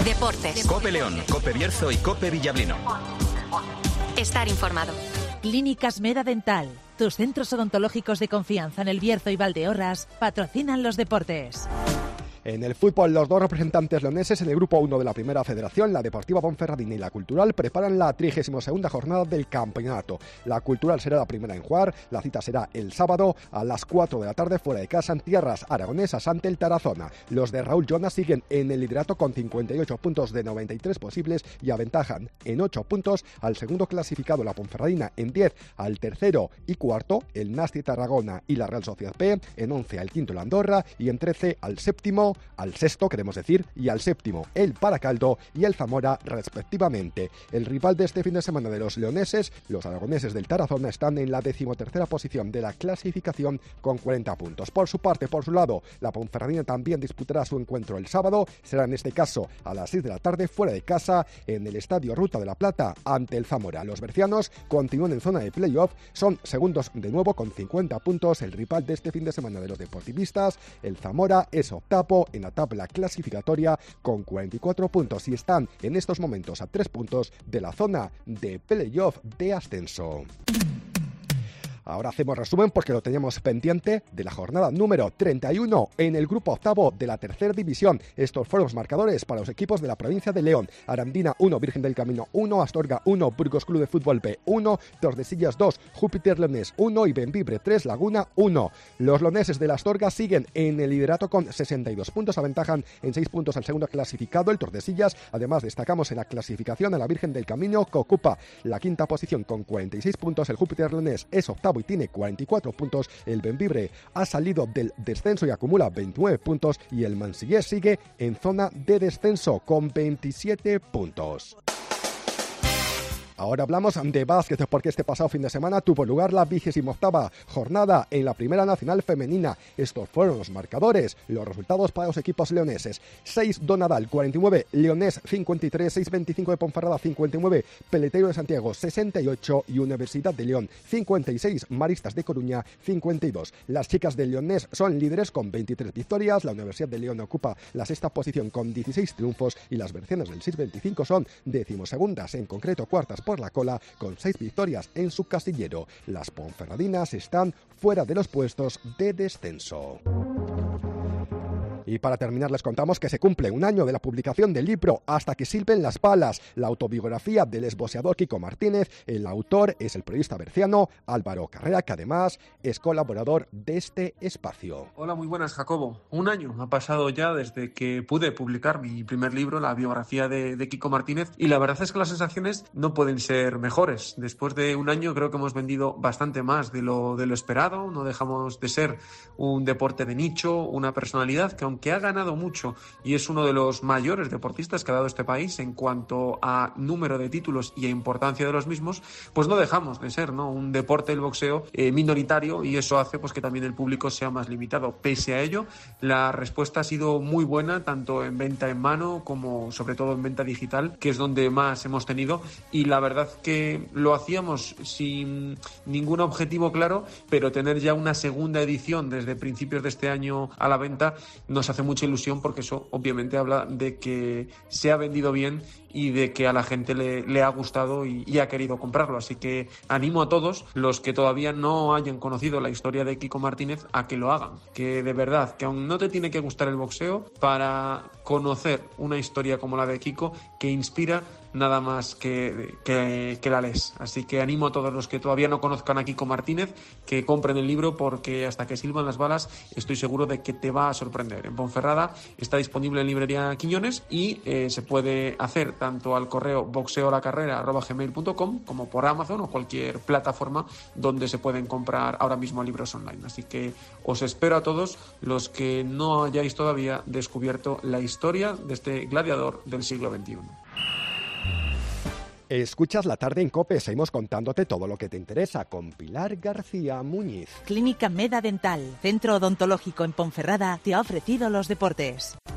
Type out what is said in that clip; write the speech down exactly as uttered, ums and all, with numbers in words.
Deportes. COPE León, COPE Bierzo y COPE Villablino. Estar informado. Clínicas Meda Dental. Tus centros odontológicos de confianza en El Bierzo y Valdeorras patrocinan los deportes. En el fútbol, los dos representantes leoneses en el grupo uno de la Primera Federación, la Deportiva Ponferradina y la Cultural, preparan la trigésima segunda jornada del campeonato. La Cultural será la primera en jugar, la cita será el sábado a las cuatro de la tarde fuera de casa en tierras aragonesas ante el Tarazona. Los de Raúl Jonas siguen en el liderato con cincuenta y ocho puntos de noventa y tres posibles y aventajan en ocho puntos al segundo clasificado, la Ponferradina, en diez al tercero y cuarto, el Nasti Tarragona y la Real Sociedad P, en once al quinto, la Andorra, y en trece al séptimo, al sexto, queremos decir, y al séptimo, el Paracaldo y el Zamora, respectivamente. El rival de este fin de semana de los leoneses, los aragoneses del Tarazona, están en la decimotercera posición de la clasificación con cuarenta puntos. Por su parte, por su lado, la Ponferradina también disputará su encuentro el sábado, será en este caso a las seis de la tarde fuera de casa en el Estadio Ruta de la Plata ante el Zamora. Los bercianos continúan en zona de playoff, son segundos de nuevo con cincuenta puntos. El rival de este fin de semana de los deportivistas, el Zamora, es octavo en la tabla clasificatoria con cuarenta y cuatro puntos y están en estos momentos a tres puntos de la zona de playoff de ascenso. Ahora hacemos resumen porque lo teníamos pendiente de la jornada número treinta y uno en el grupo octavo de la tercera división. Estos fueron los marcadores para los equipos de la provincia de León. Arandina uno, Virgen del Camino uno, Astorga uno, Burgos Club de Fútbol B uno, Tordesillas dos, Júpiter Leonés uno y Bembibre tres, Laguna uno. Los leoneses de la Astorga siguen en el liderato con sesenta y dos puntos, aventajan en seis puntos al segundo clasificado, el Tordesillas. Además destacamos en la clasificación a la Virgen del Camino, que ocupa la quinta posición con cuarenta y seis puntos. El Júpiter Leonés es octavo y tiene cuarenta y cuatro puntos. El Bembibre ha salido del descenso y acumula veintinueve puntos, y el Mansillés sigue en zona de descenso con veintisiete puntos. Ahora hablamos de básquet porque este pasado fin de semana tuvo lugar la vigésima octava jornada en la Primera Nacional Femenina. Estos fueron los marcadores, los resultados para los equipos leoneses. seis Donadal cuarenta y nueve, Leonés cincuenta y tres, seis veinticinco de Ponferrada cincuenta y nueve, Peleteiro de Santiago sesenta y ocho y Universidad de León cincuenta y seis, Maristas de Coruña cincuenta y dos. Las chicas de Leonés son líderes con veintitrés victorias, la Universidad de León ocupa la sexta posición con dieciséis triunfos y las bercianas del seis veinticinco son decimosegundas, en concreto cuartas por la cola con seis victorias en su casillero. Las ponferradinas están fuera de los puestos de descenso. Y para terminar les contamos que se cumple un año de la publicación del libro Hasta que silben las balas, la autobiografía del exboxeador Kiko Martínez. El autor es el periodista berciano Álvaro Carrera, que además es colaborador de este espacio. Hola, muy buenas, Jacobo. Un año ha pasado ya desde que pude publicar mi primer libro, la biografía de, de Kiko Martínez, y la verdad es que las sensaciones no pueden ser mejores. Después de un año creo que hemos vendido bastante más de lo, de lo esperado. No dejamos de ser un deporte de nicho, una personalidad que aunque que ha ganado mucho y es uno de los mayores deportistas que ha dado este país en cuanto a número de títulos y a importancia de los mismos, pues no dejamos de ser, ¿no?, un deporte, el boxeo, eh, minoritario, y eso hace pues que también el público sea más limitado. Pese a ello, la respuesta ha sido muy buena, tanto en venta en mano como sobre todo en venta digital, que es donde más hemos tenido, y la verdad que lo hacíamos sin ningún objetivo claro, pero tener ya una segunda edición desde principios de este año a la venta nos hace mucha ilusión, porque eso obviamente habla de que se ha vendido bien y de que a la gente le, le ha gustado y, y ha querido comprarlo. Así que animo a todos los que todavía no hayan conocido la historia de Kiko Martínez a que lo hagan, que de verdad, que aún no te tiene que gustar el boxeo para conocer una historia como la de Kiko, que inspira nada más que, que, que la lees. Así que animo a todos los que todavía no conozcan a Kiko Martínez que compren el libro, porque Hasta que silban las balas estoy seguro de que te va a sorprender. En Ponferrada está disponible en librería Quiñones y eh, se puede hacer tanto al correo boxeolacarrera arroba gmail punto com como por Amazon o cualquier plataforma donde se pueden comprar ahora mismo libros online. Así que os espero a todos los que no hayáis todavía descubierto la historia de este gladiador del siglo veintiuno. Escuchas La Tarde en COPE, seguimos contándote todo lo que te interesa con Pilar García Muñiz. Clínica Meda Dental, centro odontológico en Ponferrada, te ha ofrecido los deportes.